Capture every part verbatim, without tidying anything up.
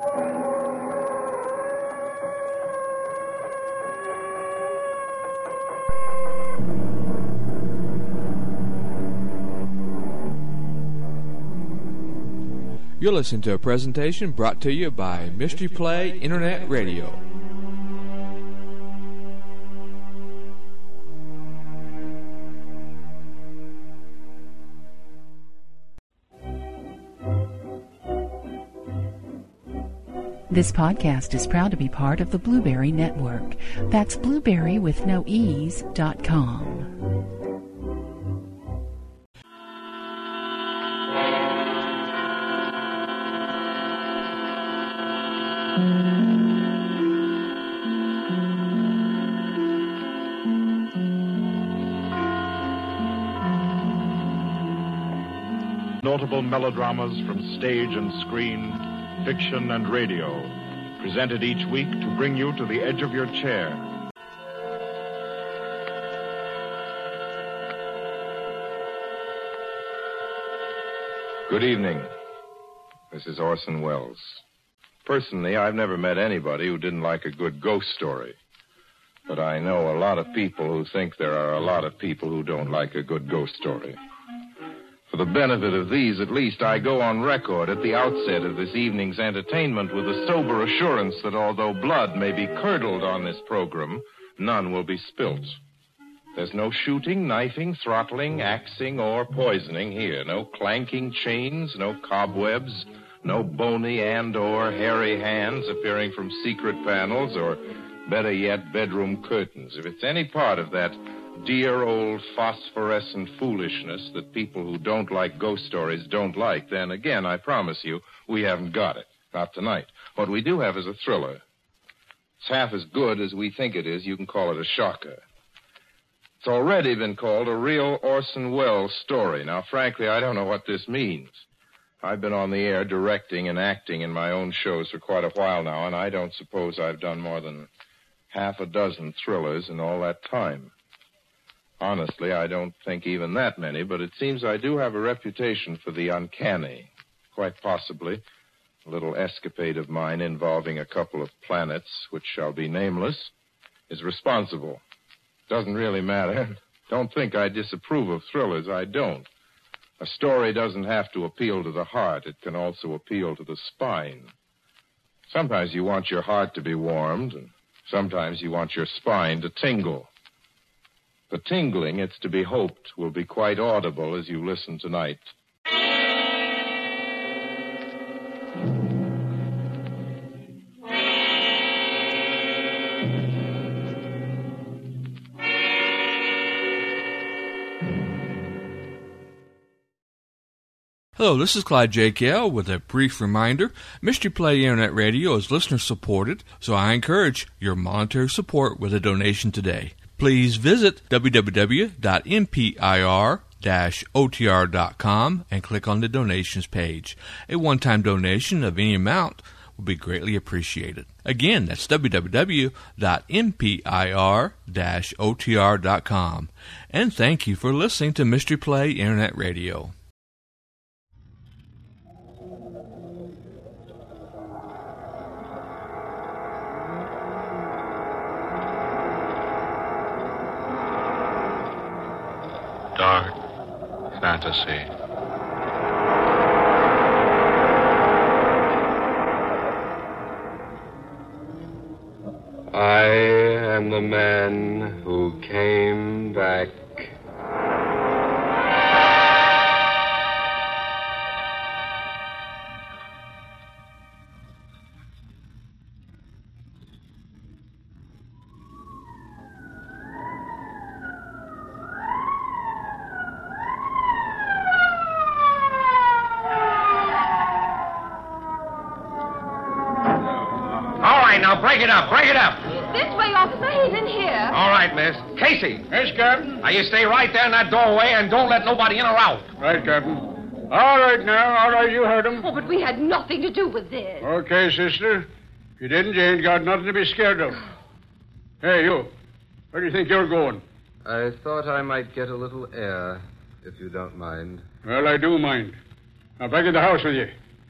You're listening to a presentation brought to you by Mystery Play Internet Radio. This podcast is proud to be part of the Blueberry Network. That's blueberry with no ease dot com. Notable melodramas from stage and screen, fiction and radio, presented each week to bring you to the edge of your chair. Good evening. This is Orson Welles. Personally, I've never met anybody who didn't like a good ghost story. But I know a lot of people who think there are a lot of people who don't like a good ghost story. For the benefit of these, at least, I go on record at the outset of this evening's entertainment with a sober assurance that although blood may be curdled on this program, none will be spilt. There's no shooting, knifing, throttling, axing, or poisoning here. No clanking chains, no cobwebs, no bony and or hairy hands appearing from secret panels, or, better yet, bedroom curtains. If it's any part of that dear old phosphorescent foolishness that people who don't like ghost stories don't like, then again, I promise you, we haven't got it. Not tonight. What we do have is a thriller. It's half as good as we think it is. You can call it a shocker. It's already been called a real Orson Welles story. Now, frankly, I don't know what this means. I've been on the air directing and acting in my own shows for quite a while now, and I don't suppose I've done more than half a dozen thrillers in all that time. Honestly, I don't think even that many, but it seems I do have a reputation for the uncanny. Quite possibly, a little escapade of mine involving a couple of planets, which shall be nameless, is responsible. Doesn't really matter. Don't think I disapprove of thrillers. I don't. A story doesn't have to appeal to the heart. It can also appeal to the spine. Sometimes you want your heart to be warmed, and sometimes you want your spine to tingle. The tingling, it's to be hoped, will be quite audible as you listen tonight. Hello, this is Clyde J. Kell with a brief reminder. Mystery Play Internet Radio is listener-supported, so I encourage your monetary support with a donation today. Please visit w w w dot m p i r dash o t r dot com and click on the donations page. A one-time donation of any amount will be greatly appreciated. Again, that's w w w dot m p i r dash o t r dot com. And thank you for listening to Mystery Play Internet Radio. Dark fantasy. I am the man who came back. Break it up, break it up. This way, officer. He's in here. All right, miss. Casey. Yes, Captain. Now, you stay right there in that doorway and don't let nobody in or out. Right, Captain. All right now, all right, you heard him. Oh, but we had nothing to do with this. Okay, sister. If you didn't, you ain't got nothing to be scared of. Hey, you. Where do you think you're going? I thought I might get a little air, if you don't mind. Well, I do mind. Now, back in the house with you.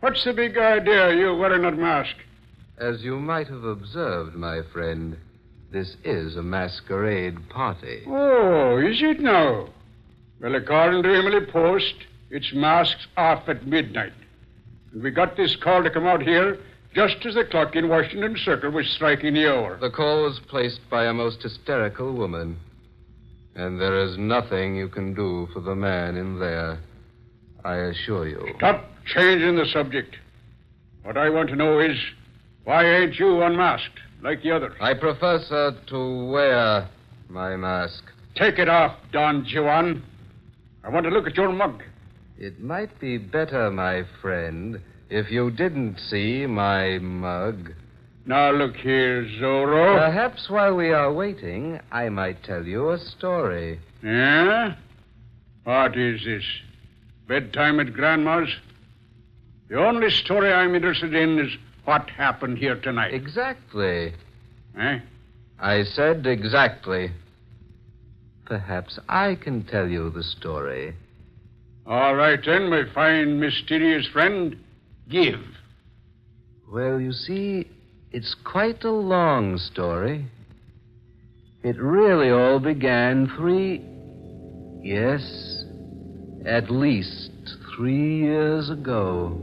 What's the big idea, you wearing that mask? As you might have observed, my friend, this is a masquerade party. Oh, is it now? Well, according to Emily Post, it's masks off at midnight. And we got this call to come out here just as the clock in Washington Circle was striking the hour. The call was placed by a most hysterical woman. And there is nothing you can do for the man in there, I assure you. Stop changing the subject. What I want to know is, why ain't you unmasked like the others? I prefer, sir, to wear my mask. Take it off, Don Juan. I want to look at your mug. It might be better, my friend, if you didn't see my mug. Now, look here, Zorro. Perhaps while we are waiting, I might tell you a story. Yeah? What is this? Bedtime at Grandma's? The only story I'm interested in is what happened here tonight. Exactly. Eh? I said exactly. Perhaps I can tell you the story. All right, then, my fine, mysterious friend. Give. Well, you see, it's quite a long story. It really all began three... Yes, at least three years ago.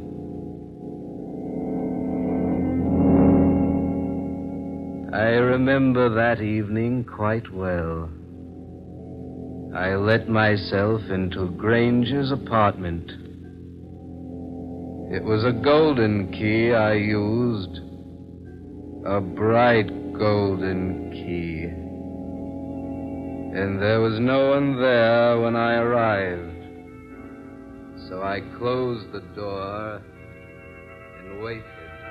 I remember that evening quite well. I let myself into Granger's apartment. It was a golden key I used. A bright golden key. And there was no one there when I arrived. So I closed the door and waited.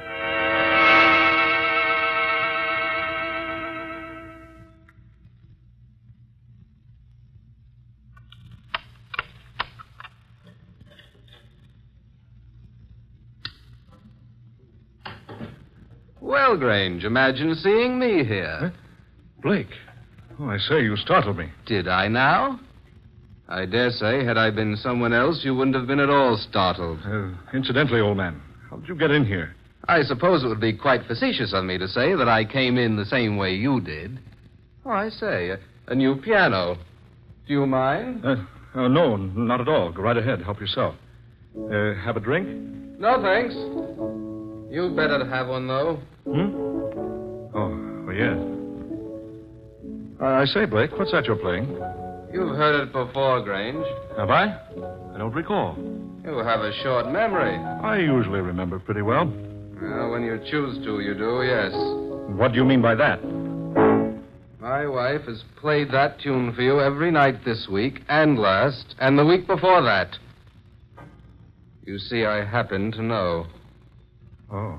Well, Grange, imagine seeing me here. Huh? Blake. Oh, I say, you startled me. Did I now? I dare say, had I been someone else, you wouldn't have been at all startled. Uh, incidentally, old man, how did you get in here? I suppose it would be quite facetious of me to say that I came in the same way you did. Oh, I say, a, a new piano. Do you mind? Uh, uh, no, not at all. Go right ahead. Help yourself. Uh, have a drink? No, thanks. You'd better have one, though. Hmm? Oh, well, yes. Uh, I say, Blake, what's that you're playing? You've heard it before, Grange. Have I? I don't recall. You have a short memory. I usually remember pretty well. Well, when you choose to, you do, yes. What do you mean by that? My wife has played that tune for you every night this week, and last, and the week before that. You see, I happen to know. Oh.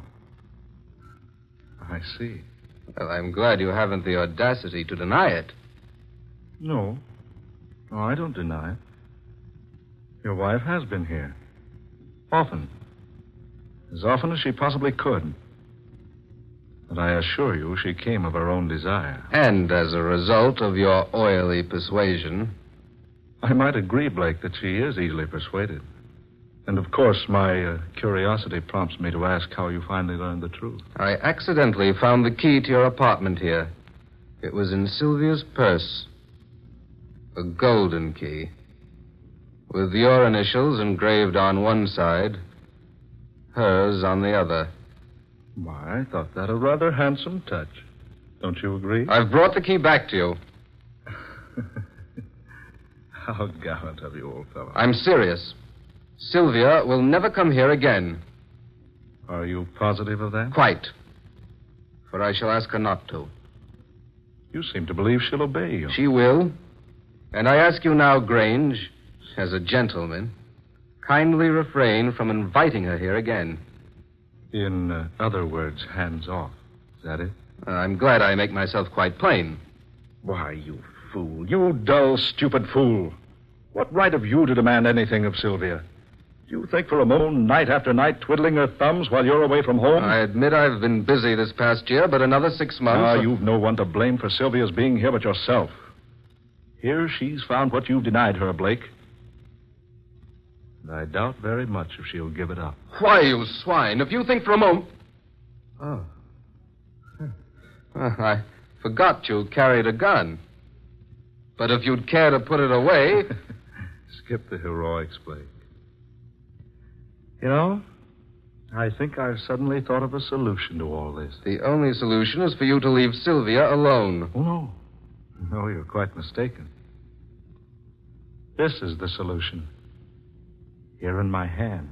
I see. Well, I'm glad you haven't the audacity to deny it. No. No, I don't deny it. Your wife has been here. Often. As often as she possibly could. But I assure you she came of her own desire. And as a result of your oily persuasion. I might agree, Blake, that she is easily persuaded. And, of course, my uh, curiosity prompts me to ask how you finally learned the truth. I accidentally found the key to your apartment here. It was in Sylvia's purse. A golden key. With your initials engraved on one side, hers on the other. Why, I thought that a rather handsome touch. Don't you agree? I've brought the key back to you. How gallant of you, old fellow. I'm serious. Sylvia will never come here again. Are you positive of that? Quite. For I shall ask her not to. You seem to believe she'll obey you. She will. And I ask you now, Grange, as a gentleman, kindly refrain from inviting her here again. In uh, other words, hands off. Is that it? Uh, I'm glad I make myself quite plain. Why, you fool. You dull, stupid fool. What right have you to demand anything of Sylvia? Do you think for a moment, night after night, twiddling her thumbs while you're away from home? I admit I've been busy this past year, but another six months... Ah, you've no one to blame for Sylvia's being here but yourself. Here she's found what you've denied her, Blake. And I doubt very much if she'll give it up. Why, you swine, if you think for a moment... Oh. Well, I forgot you carried a gun. But if you'd care to put it away... Skip the heroics, Blake. You know, I think I've suddenly thought of a solution to all this. The only solution is for you to leave Sylvia alone. Oh, no. No, you're quite mistaken. This is the solution. Here in my hand.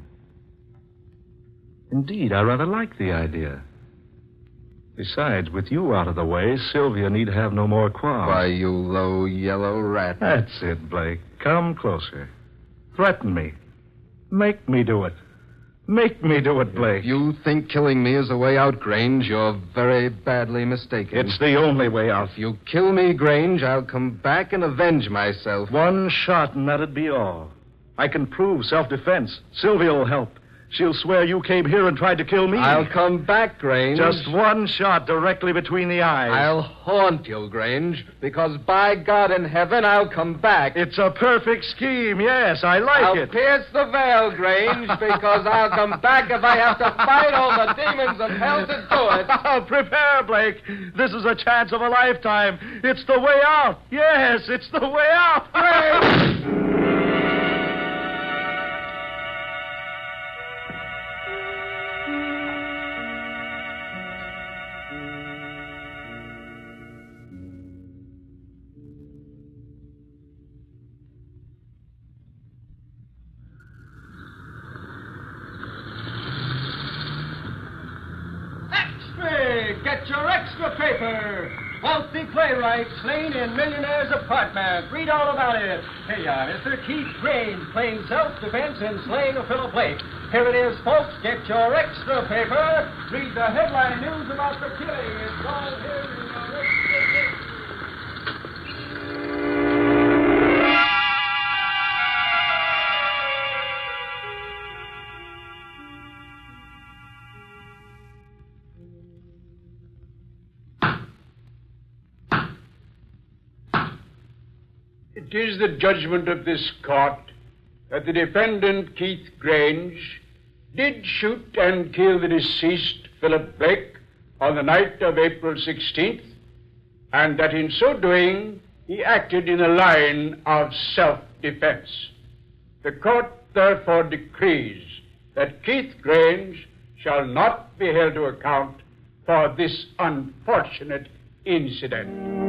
Indeed, I rather like the idea. Besides, with you out of the way, Sylvia need have no more qualms. Why, you low yellow rat. That's it, Blake. Come closer. Threaten me. Make me do it. Make me do it, Blake. If you think killing me is the way out, Grange, you're very badly mistaken. It's the only way out. If you kill me, Grange, I'll come back and avenge myself. One shot, and that'd be all. I can prove self-defense. Sylvia will help. She'll swear you came here and tried to kill me. I'll come back, Grange. Just one shot directly between the eyes. I'll haunt you, Grange, because by God in heaven, I'll come back. It's a perfect scheme, yes. I like I'll it. I'll pierce the veil, Grange, because I'll come back if I have to fight all the demons of hell to do it. Prepare, Blake. This is a chance of a lifetime. It's the way out. Yes, it's the way out. Grange! Get your extra paper. Wealthy playwright slain in millionaire's apartment. Read all about it. Here you are, Mister Keith Grange playing self-defense in slaying of Philip Blake. Here it is, folks. Get your extra paper. Read the headline news about the killing. It's all here in your extra paper. It is the judgment of this court that the defendant, Keith Grange, did shoot and kill the deceased Philip Blake on the night of April sixteenth, and that in so doing he acted in a line of self-defense. The court therefore decrees that Keith Grange shall not be held to account for this unfortunate incident.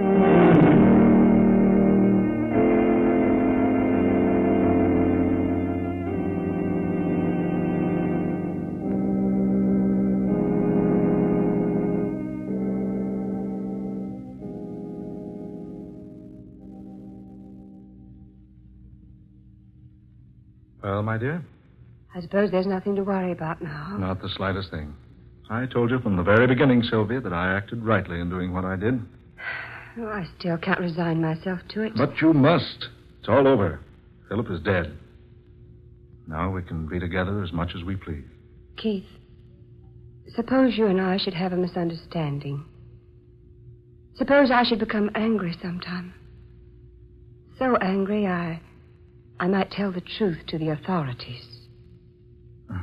Well, my dear? I suppose there's nothing to worry about now. Not the slightest thing. I told you from the very beginning, Sylvia, that I acted rightly in doing what I did. Oh, I still can't resign myself to it. But you must. It's all over. Philip is dead. Now we can be together as much as we please. Keith, suppose you and I should have a misunderstanding. Suppose I should become angry sometime. So angry I... I might tell the truth to the authorities. Uh,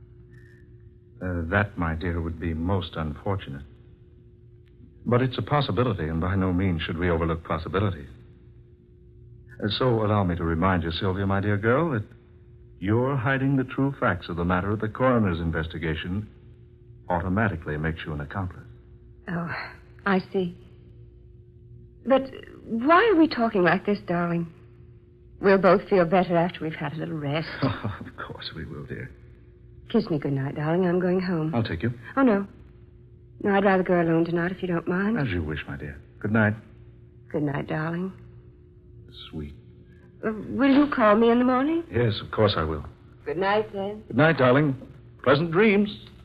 that, my dear, would be most unfortunate. But it's a possibility, and by no means should we overlook possibilities. Uh, so allow me to remind you, Sylvia, my dear girl, that your hiding the true facts of the matter of the coroner's investigation automatically makes you an accomplice. Oh, I see. But why are we talking like this, darling? We'll both feel better after we've had a little rest. Oh, of course we will, dear. Kiss me good night, darling. I'm going home. I'll take you. Oh, no. No, I'd rather go alone tonight if you don't mind. As you wish, my dear. Good night. Good night, darling. Sweet. Uh, will you call me in the morning? Yes, of course I will. Good night, then. Good night, darling. Pleasant dreams.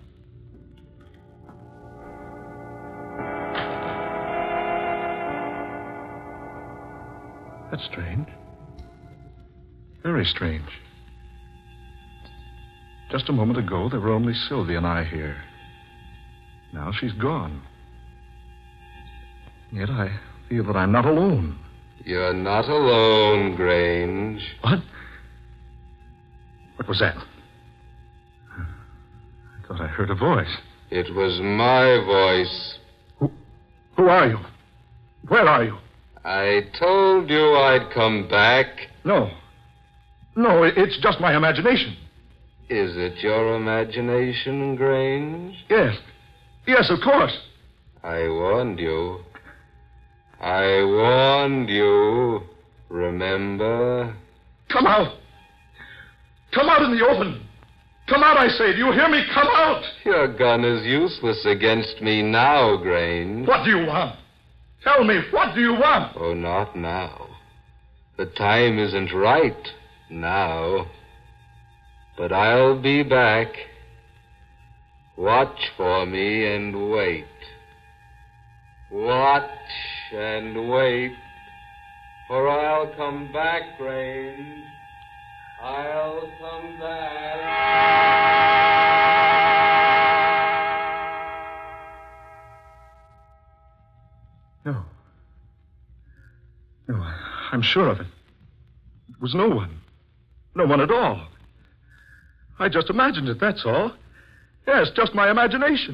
That's strange. Very strange. Just a moment ago, there were only Sylvia and I here. Now she's gone. Yet I feel that I'm not alone. You're not alone, Grange. What? What was that? I thought I heard a voice. It was my voice. Who, who are you? Where are you? I told you I'd come back. No. No, it- it's just my imagination. Is it your imagination, Grange? Yes. Yes, of course. I warned you. I warned you. Remember? Come out. Come out in the open. Come out, I say. Do you hear me? Come out. Your gun is useless against me now, Grange. What do you want? Tell me, what do you want? Oh, not now. The time isn't right now. But I'll be back. Watch for me and wait. Watch and wait. For I'll come back, Grange. I'll come back. No. No, I- I'm sure of it. It was no one. No one at all. I just imagined it, that's all. Yes, just my imagination.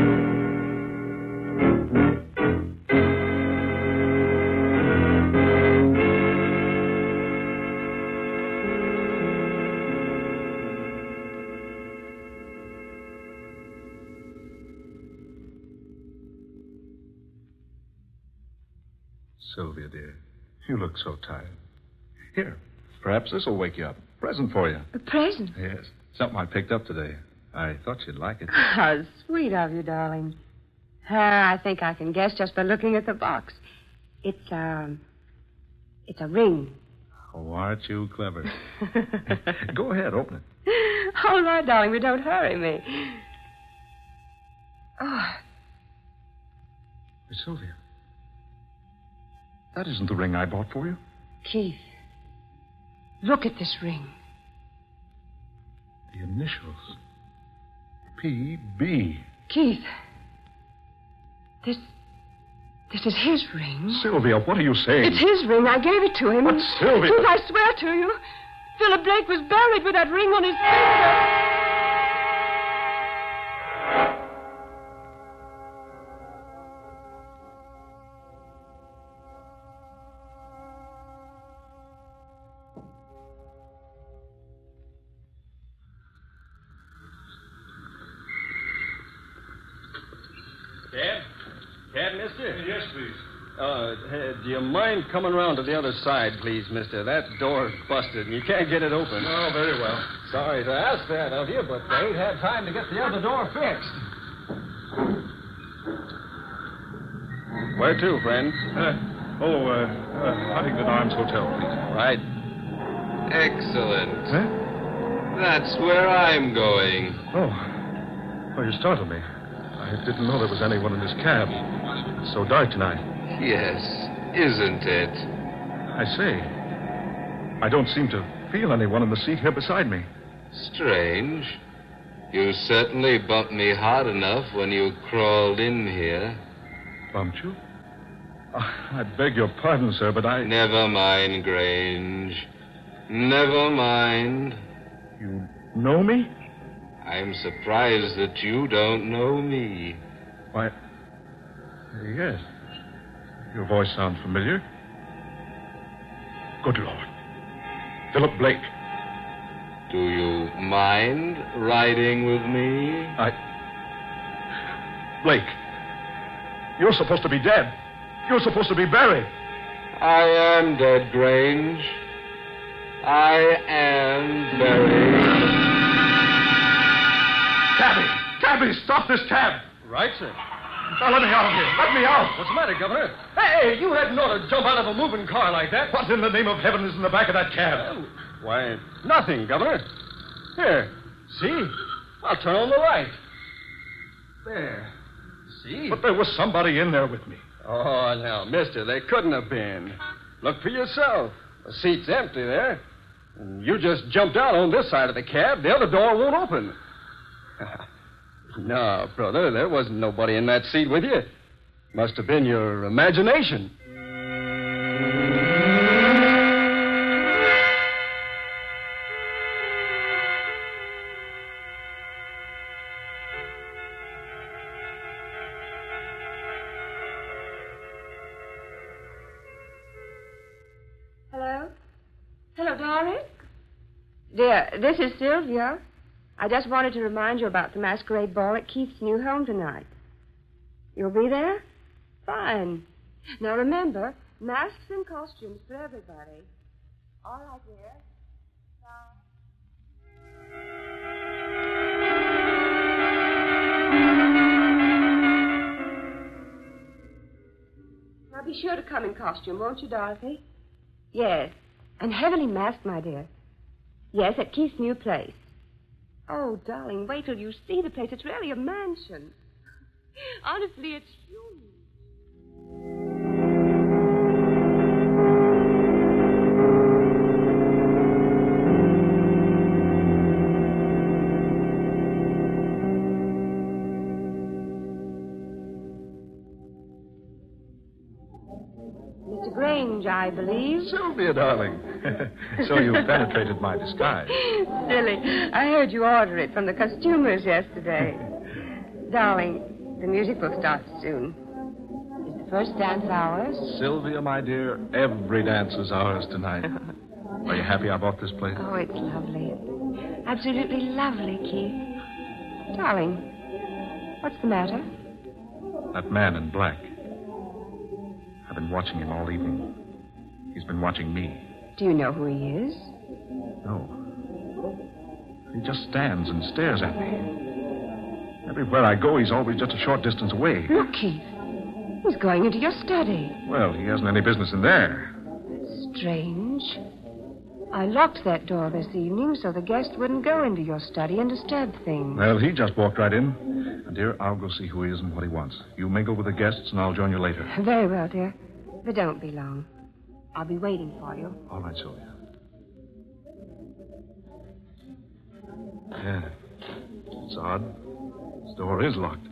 Sylvia, dear, you look so tired. Here, perhaps this will wake you up. Present for you. A present? Yes, something I picked up today. I thought you'd like it. How sweet of you, darling. Ah, I think I can guess just by looking at the box. It's, um, it's a ring. Oh, aren't you clever? Go ahead, open it. All right, darling, but don't hurry me. Oh, Miss Sylvia, that isn't the ring I bought for you. Keith, look at this ring. The initials. P B. Keith, this, this is his ring. Sylvia, what are you saying? It's his ring. I gave it to him. But, Sylvia... Keith, I swear to you, Philip Blake was buried with that ring on his finger. Cab? Cab, mister? Yes, please. Uh, hey, do you mind coming around to the other side, please, mister? That door's busted, and you can't get it open. Oh, very well. Sorry to ask that of you, but they ain't had time to get the other door fixed. Where to, friend? Uh, oh, uh, uh, Huntington Arms Hotel, please. Right. Excellent. Huh? That's where I'm going. Oh. Oh, you startled me. I didn't know there was anyone in this cab. It's so dark tonight. Yes, isn't it? I say, I don't seem to feel anyone in the seat here beside me. Strange. You certainly bumped me hard enough when you crawled in here. Bumped you? Oh, I beg your pardon, sir, but I... Never mind, Grange. Never mind. You know me? I'm surprised that you don't know me. Why, yes. Your voice sounds familiar. Good Lord. Philip Blake. Do you mind riding with me? I... Blake. You're supposed to be dead. You're supposed to be buried. I am dead, Grange. I am buried. Cabby! Cabby, stop this cab! Right, sir. Now, let me out of here. Let me out. What's the matter, Governor? Hey, you hadn't ought to jump out of a moving car like that. What in the name of heaven is in the back of that cab? Well, why, nothing, Governor. Here, see? I'll turn on the light. There. See? But there was somebody in there with me. Oh, now, mister, they couldn't have been. Look for yourself. The seat's empty there. And you just jumped out on this side of the cab. The other door won't open. No, brother, there wasn't nobody in that seat with you. Must have been your imagination. Hello, Doris. Dear, this is Sylvia. I just wanted to remind you about the masquerade ball at Keith's new home tonight. You'll be there? Fine. Now remember, masks and costumes for everybody. All right, dear. Bye. Now be sure to come in costume, won't you, Dorothy? Yes. And heavily masked, my dear. Yes, at Keith's new place. Oh, darling, wait till you see the place. It's really a mansion. Honestly, it's huge. Mister Grange, I believe. Sylvia, darling. So you penetrated my disguise. Silly. I heard you order it from the costumers yesterday. Darling, the music will start soon. Is the first dance ours? Sylvia, my dear, every dance is ours tonight. Are you happy I bought this place? Oh, it's lovely. Absolutely lovely, Keith. Darling, what's the matter? That man in black. I've been watching him all evening. He's been watching me. Do you know who he is? No. He just stands and stares at me. Everywhere I go, he's always just a short distance away. Look, Keith. He's going into your study. Well, he hasn't any business in there. That's strange. I locked that door this evening so the guest wouldn't go into your study and disturb things. Well, he just walked right in. And, dear, I'll go see who he is and what he wants. You mingle with the guests, and I'll join you later. Very well, dear. But don't be long. I'll be waiting for you. All right, Sylvia. Yeah. It's odd. This door is locked.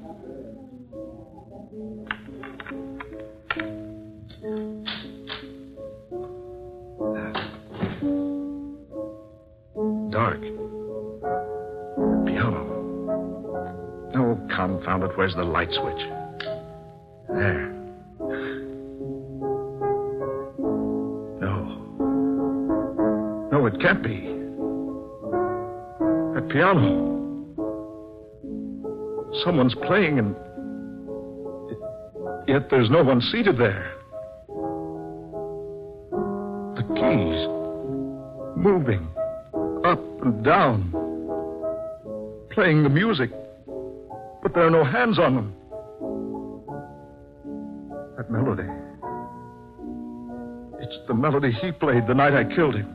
Dark. Piano. Oh, confound it. Where's the light switch? There. No. No, it can't be. That piano. Someone's playing, and yet there's no one seated there. The keys moving up and down, playing the music, but there are no hands on them. That melody. It's the melody he played the night I killed him.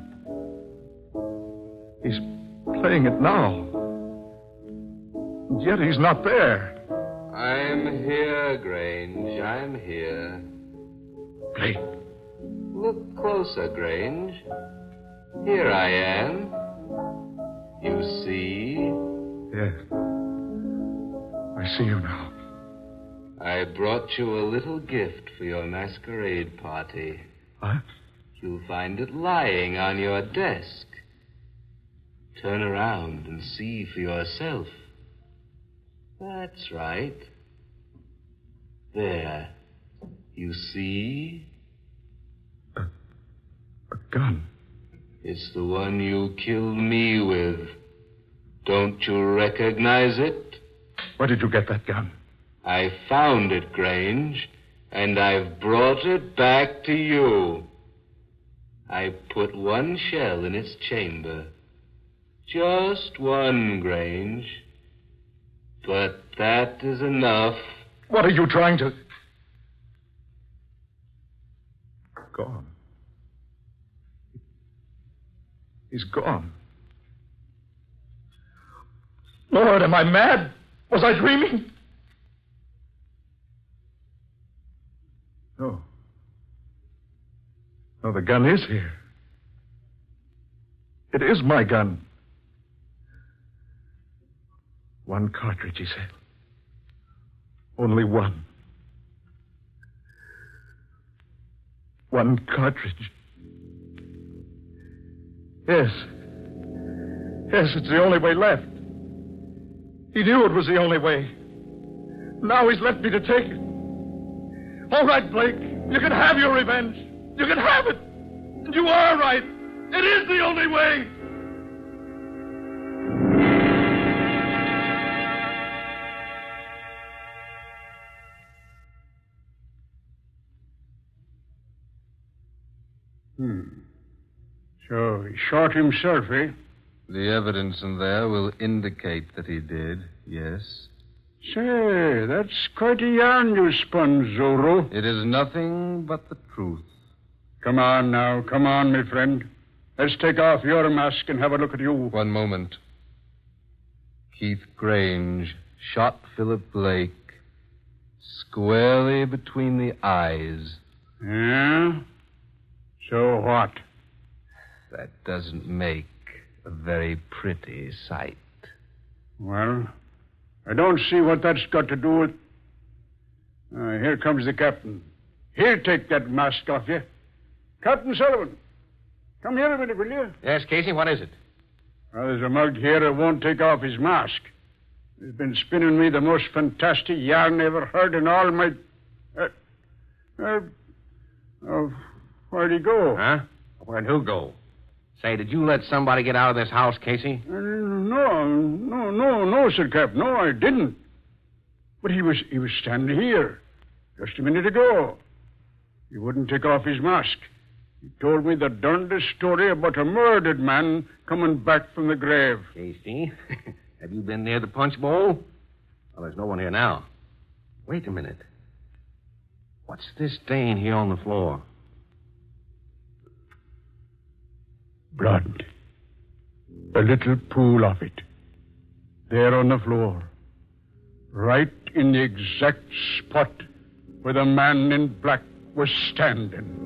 He's playing it now. And yet he's not there. I'm here, Grange. I'm here. Blake. Look closer, Grange. Here I am. You see? Yes. I see you now. I brought you a little gift for your masquerade party. What? You'll find it lying on your desk. Turn around and see for yourself. That's right. There. You see? A, a gun. It's the one you killed me with. Don't you recognize it? Where did you get that gun? I found it, Grange, and I've brought it back to you. I put one shell in its chamber. Just one, Grange. But that is enough. What are you trying to... Gone. He's gone. Lord, am I mad? Was I dreaming? No. No, the gun is here. It is my gun. One cartridge, he said. Only one. One cartridge. Yes. Yes, it's the only way left. He knew it was the only way. Now he's left me to take it. All right, Blake. You can have your revenge. You can have it. And you are right. It is the only way. Hmm. So he shot himself, eh? The evidence in there will indicate that he did, yes. Say, that's quite a yarn you spun, Zorro. It is nothing but the truth. Come on now, come on, my friend. Let's take off your mask and have a look at you. One moment. Keith Grange shot Philip Blake squarely between the eyes. Yeah? So what? That doesn't make a very pretty sight. Well, I don't see what that's got to do with... Uh, here comes the captain. He'll take that mask off you. Captain Sullivan, come here a minute, will you? Yes, Casey, what is it? Well, there's a mug here that won't take off his mask. He's been spinning me the most fantastic yarn I ever heard in all my... Uh, uh, uh, where'd he go? Huh? Where'd who go? Say, did you let somebody get out of this house, Casey? Uh, no, no, no, no, Sir Cap. No, I didn't. But he was he was standing here just a minute ago. He wouldn't take off his mask. He told me the darndest story about a murdered man coming back from the grave. Casey, have you been near the punch bowl? Well, there's no one here now. Wait a minute. What's this stain here on the floor? Blood. A little pool of it. There on the floor. Right in the exact spot where the man in black was standing.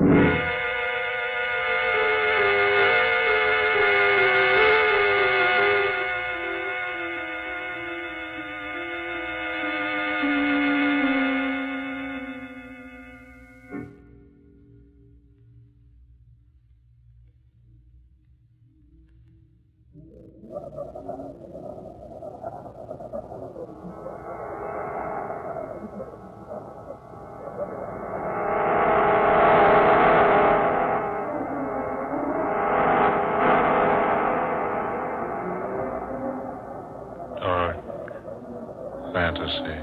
Fantasy.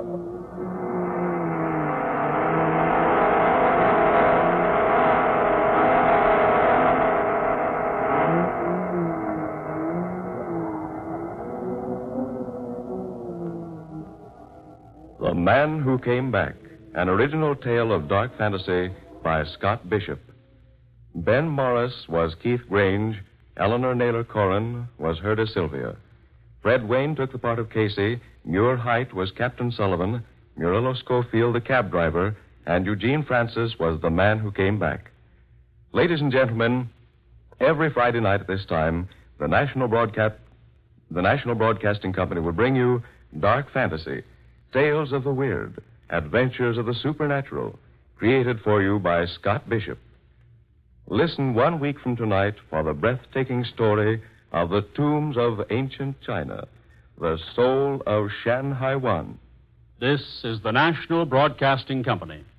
The Man Who Came Back, an original tale of dark fantasy by Scott Bishop. Ben Morris was Keith Grange. Eleanor Naylor Corrin was Herta Sylvia. Fred Wayne took the part of Casey. Muir Height was Captain Sullivan. Murillo Schofield, the cab driver. And Eugene Francis was the Man Who Came Back. Ladies and gentlemen, every Friday night at this time, the National Broadcast, the National Broadcasting Company will bring you Dark Fantasy, Tales of the Weird, Adventures of the Supernatural, created for you by Scott Bishop. Listen one week from tonight for the breathtaking story of the tombs of ancient China, the soul of Shan Hai Wan. This is the National Broadcasting Company.